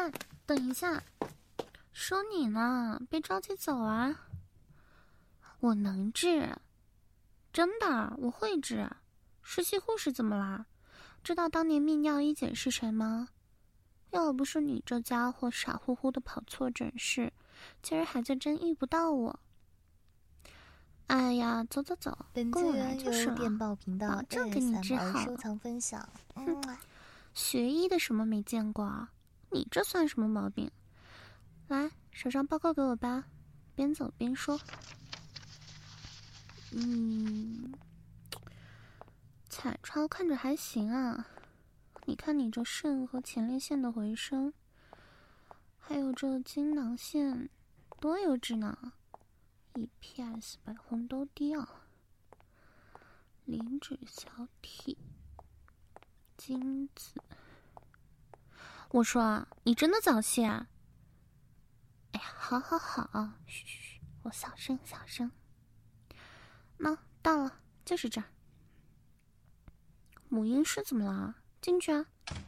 哎，等一下，说你呢，别着急走啊。我能治，真的，我会治。实习护士怎么啦？知道当年泌尿医姐是谁吗？要不是你这家伙傻乎乎的跑错诊室，今儿还在真遇不到我。哎呀，走走走， 本资源由电报频道正给你治好了。 收藏分享。 学医的什么没见过啊？你这算什么毛病？来，手上报告给我吧，边走边说。彩超看着还行啊。你看你这肾和前列腺的回声，还有这精囊腺，多优质呢 ！EPS 白红豆滴啊，磷脂小体，精子。我说啊，你真的早泄啊？哎呀，好好好，嘘嘘嘘，我小声小声。那到了，就是这儿。母婴室怎么了？进去啊。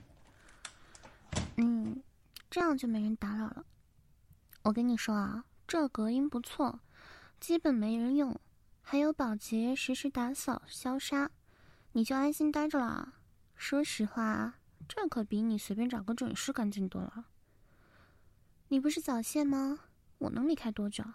这样就没人打扰了。我跟你说啊，这隔音不错，基本没人用，还有保洁实时打扫消杀，你就安心待着啦。说实话，这可比你随便找个诊室干净多了。你不是早泄吗？我能离开多久？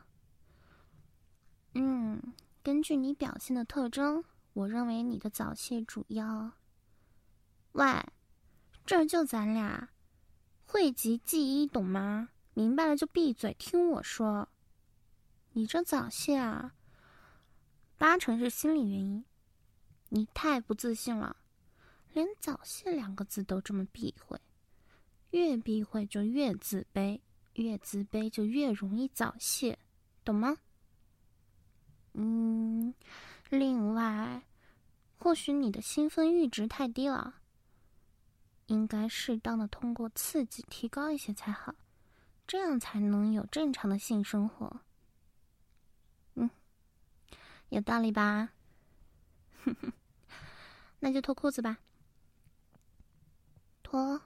根据你表现的特征，我认为你的早泄主要……喂，这儿就咱俩，讳疾忌医，懂吗？明白了就闭嘴，听我说。你这早泄啊，80%是心理原因。你太不自信了，连早泄2个字都这么避讳，越避讳就越自卑，越自卑就越容易早泄，懂吗？另外，或许你的兴奋阈值太低了，应该适当的通过刺激提高一些才好，这样才能有正常的性生活。有道理吧？那就脱裤子吧。脱，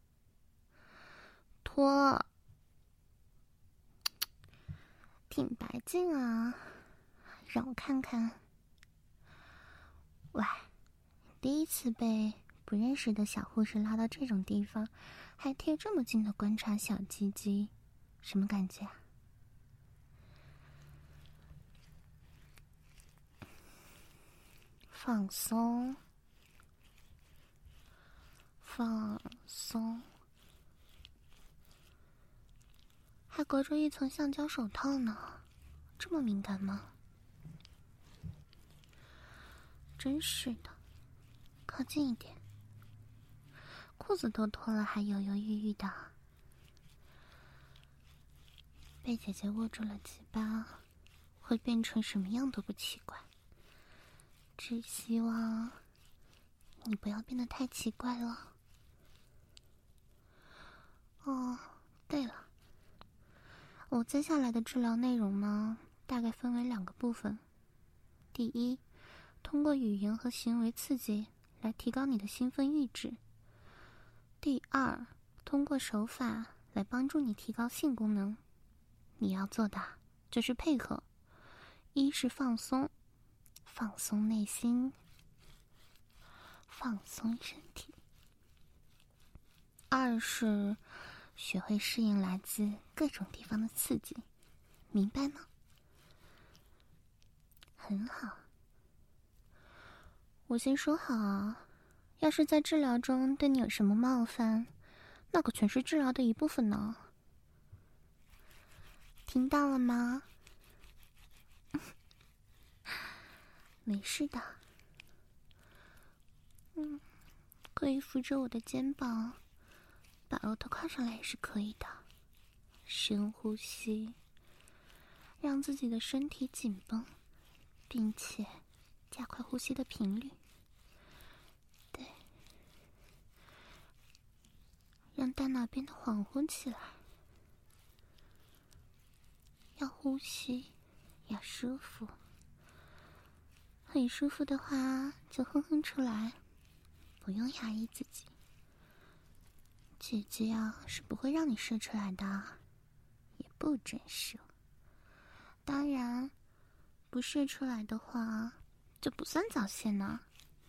挺白净啊，让我看看。喂，第一次被不认识的小护士拉到这种地方，还贴这么近的观察小鸡鸡，什么感觉啊？放松，放松，还隔着一层橡胶手套呢，这么敏感吗？真是的，靠近一点。裤子都脱了，还犹犹豫豫的。被姐姐握住了鸡巴，会变成什么样都不奇怪。只希望你不要变得太奇怪了。哦，对了，我接下来的治疗内容呢，大概分为2个部分。第一，通过语言和行为刺激来提高你的兴奋阈值。第二，通过手法来帮助你提高性功能。你要做的就是配合，一是放松，放松内心，放松身体；二是学会适应来自各种地方的刺激，明白吗？很好。我先说好啊，要是在治疗中对你有什么冒犯，那可全是治疗的一部分呢。听到了吗？没事的。可以扶着我的肩膀，把额头靠上来也是可以的。深呼吸，让自己的身体紧绷，并且加快呼吸的频率。对，让大脑变得恍惚起来。要呼吸，要舒服。很舒服的话，就哼哼出来，不用压抑自己。 姐姐啊，是不会让你射出来的，也不准射。当然，不射出来的话，就不算早泄呢。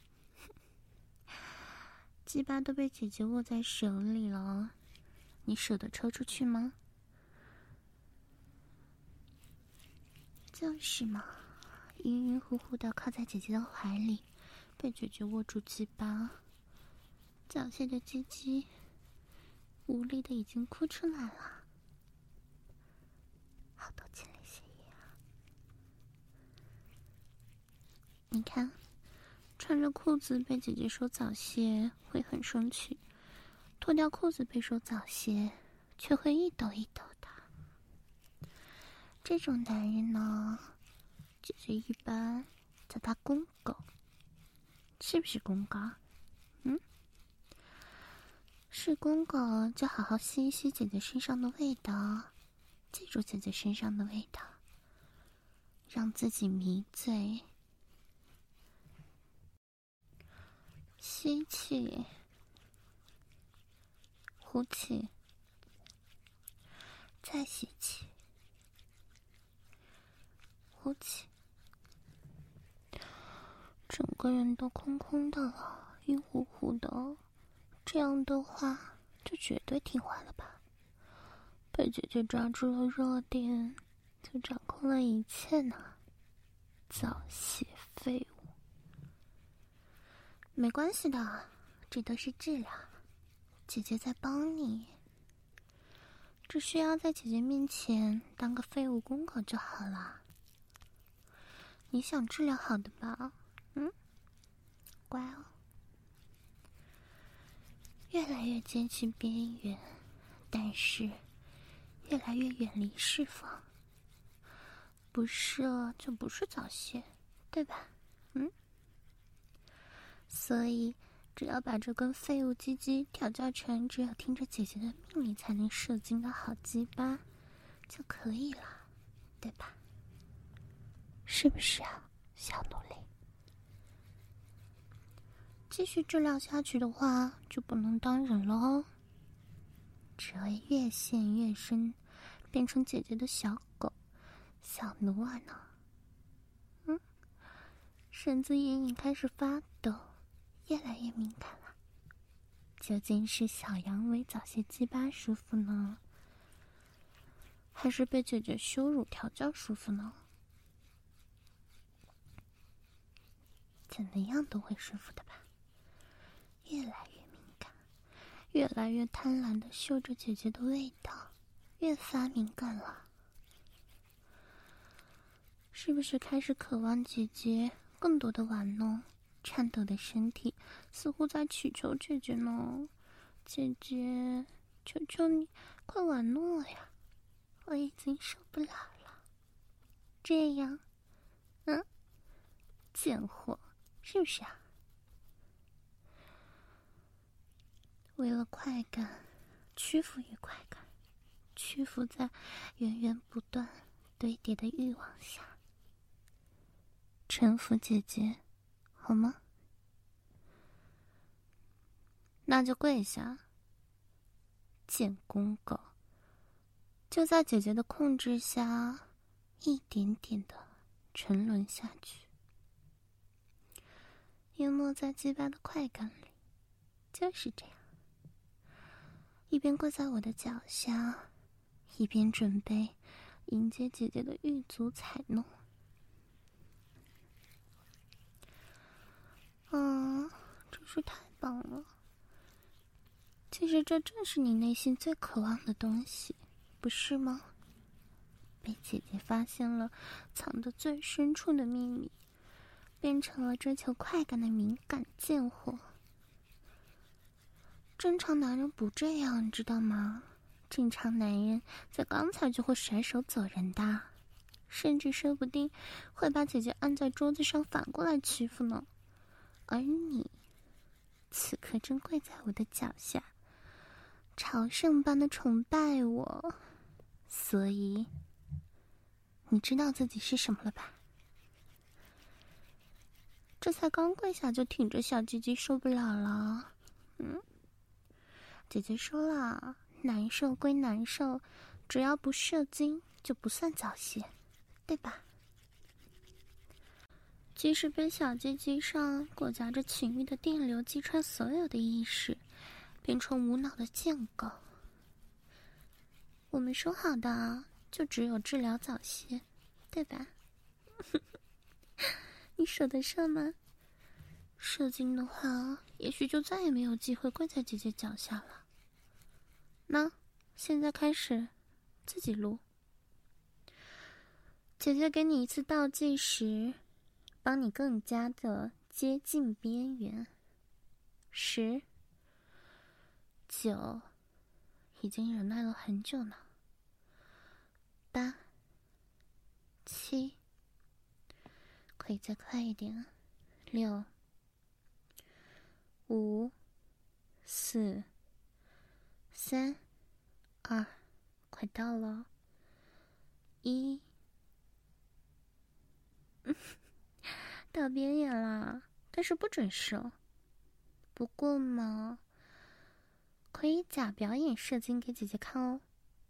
鸡巴都被姐姐握在手里了，你舍得抽出去吗？就是嘛，晕晕乎乎的靠在姐姐的怀里，被姐姐握住鸡巴，早泄的鸡鸡无力的已经哭出来了，好多前列腺液啊！你看，穿着裤子被姐姐说早泄会很生气，脱掉裤子被说早泄却会一抖一抖的。这种男人呢，姐姐一般叫他公狗，是不是公狗？是公狗就好好吸一吸姐姐身上的味道，记住姐姐身上的味道，让自己迷醉。吸气，呼气，再吸气，呼气，整个人都空空的了，晕乎乎的。这样的话，就绝对听话了吧？被姐姐抓住了弱点，就掌控了一切呢。早泄废物，没关系的，这都是治疗。姐姐在帮你，只需要在姐姐面前当个废物公狗就好了。你想治疗好的吧？乖哦。越来越接近边缘，但是越来越远离释放。不射就不是早泄，对吧？所以只要把这根废物鸡鸡调教成只有听着姐姐的命令才能射精的好鸡巴就可以了，对吧？是不是啊，小奴隶？继续治疗下去的话，就不能当人了哦，只会越陷越深，变成姐姐的小狗、小奴儿呢。身子隐隐开始发抖，越来越敏感了。究竟是小阳痿早泄鸡巴舒服呢，还是被姐姐羞辱调教舒服呢？怎么样都会舒服的吧。越来越敏感，越来越贪婪的嗅着姐姐的味道，越发敏感了。是不是开始渴望姐姐更多的玩弄？颤抖的身体似乎在祈求姐姐呢。姐姐，求求你，快玩弄我呀！我已经受不了了。这样，贱货，是不是啊？为了快感，屈服于快感，屈服在源源不断堆叠的欲望下，臣服姐姐，好吗？那就跪下，贱公狗！就在姐姐的控制下，一点点的沉沦下去，淹没在鸡巴的快感里。就是这样，一边跪在我的脚下，一边准备迎接姐姐的玉足踩弄。真是太棒了！其实这正是你内心最渴望的东西，不是吗？被姐姐发现了藏得最深处的秘密，变成了追求快感的敏感贱货。正常男人不这样，你知道吗？正常男人在刚才就会甩手走人的，甚至说不定会把姐姐按在桌子上反过来欺负呢。而你此刻正跪在我的脚下，朝圣般的崇拜我，所以你知道自己是什么了吧？这才刚跪下就挺着小鸡鸡受不了了， 姐姐说了，难受归难受，只要不射精就不算早泄，对吧？即使被小鸡鸡上裹夹着情欲的电流击穿所有的意识，变成无脑的贱狗。我们说好的就只有治疗早泄，对吧？你舍得射吗？射精的话，也许就再也没有机会跪在姐姐脚下了。那现在开始，自己录。姐姐给你一次倒计时，帮你更加的接近边缘。10、9，已经忍耐了很久呢。8、7，可以再快一点。6、5、4、3、2，快到了。1，到边缘了，但是不准射。不过嘛，可以假表演射精给姐姐看哦。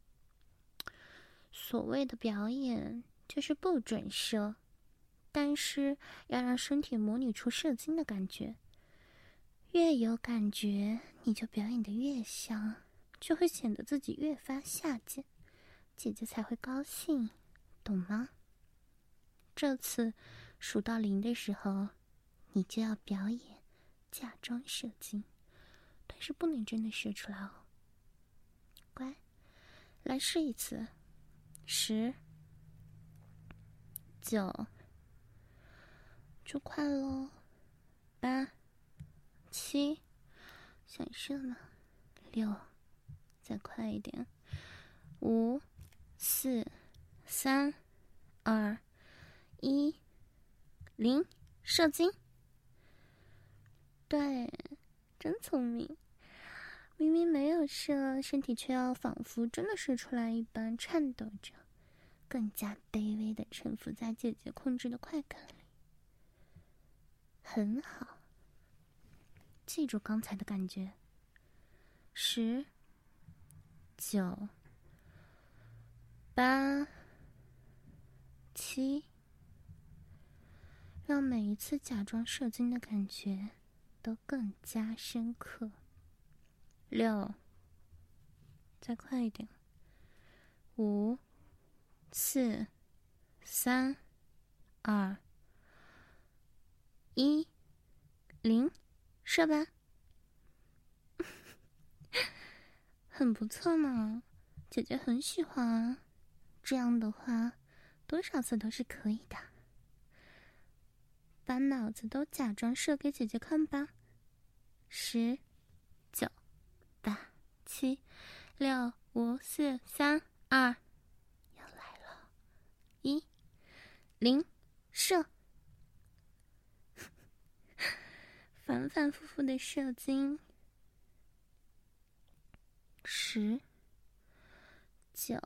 所谓的表演就是不准射，但是要让身体模拟出射精的感觉。越有感觉，你就表演得越像，就会显得自己越发下贱，姐姐才会高兴，懂吗？这次数到0的时候，你就要表演假装射精，但是不能真的射出来哦。乖，来试一次。10、9，就快咯。8、7，想射呢。6，再快一点。5、4、3、2、1，0，射精。对，真聪明。明明没有射，身体却要仿佛真的射出来一般颤抖着，更加卑微地臣服在姐姐控制的快感里。很好，记住刚才的感觉。10、9、8、7，让每一次假装射精的感觉都更加深刻。6，再快一点。5、4、3、2、1，0，射吧。很不错呢，姐姐很喜欢啊。这样的话，多少次都是可以的。把脑子都假装射给姐姐看吧。10、9、8、7、6、5、4、3、2，要来了。1、0，射。反反复复的射精。10、9，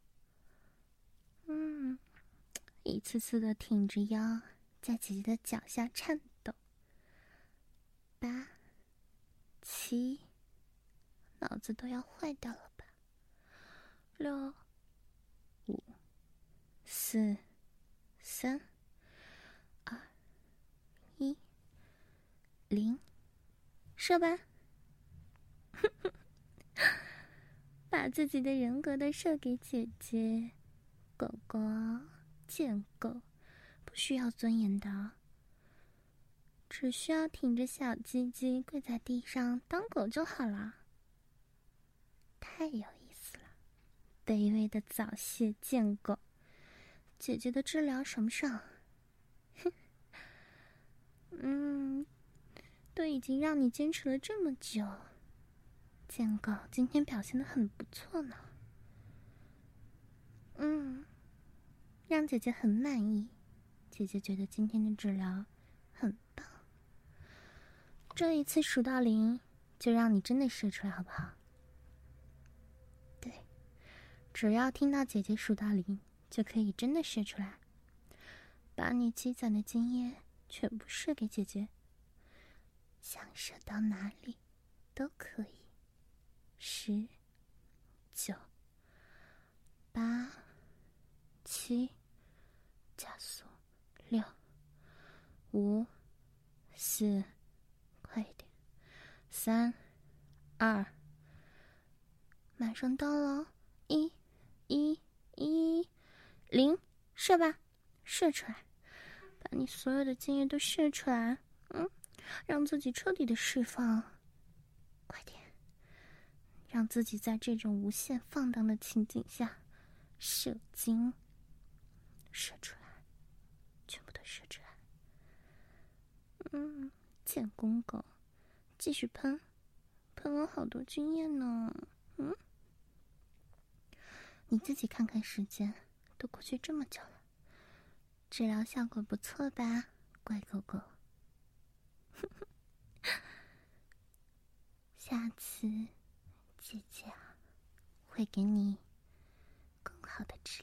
一次次的挺着腰，在姐姐的脚下颤抖。8、7，脑子都要坏掉了吧。6、5、4、3、2、1，0，射吧。把自己的人格都射给姐姐。狗狗，贱狗，不需要尊严的，只需要挺着小鸡鸡跪在地上当狗就好了。太有意思了，卑微的早泄贱狗。姐姐的治疗爽不爽？哼，都已经让你坚持了这么久，贱狗今天表现得很不错呢。让姐姐很满意，姐姐觉得今天的治疗很棒。这一次数到0，就让你真的射出来好不好？对，只要听到姐姐数到0，就可以真的射出来。把你积攒的经验全部射给姐姐，想射到哪里都可以。 10、9、8、7，加速6、5、4，快一点，3、2，马上到了，1、0，射吧，射出来，把你所有的精液都射出来，让自己彻底的释放，快点，让自己在这种无限放荡的情景下射精，射出来，全部都射出来。贱公狗，继续喷了好多精液呢。你自己看看时间，都过去这么久了，治疗效果不错吧，乖狗狗。下次姐姐会给你更好的治